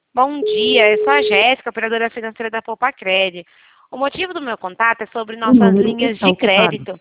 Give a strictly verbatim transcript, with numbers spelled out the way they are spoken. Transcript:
Bom dia, eu sou a Jéssica, operadora financeira da Poupa Cred. O motivo do meu contato é sobre O nossas número linhas está de ocupado. crédito.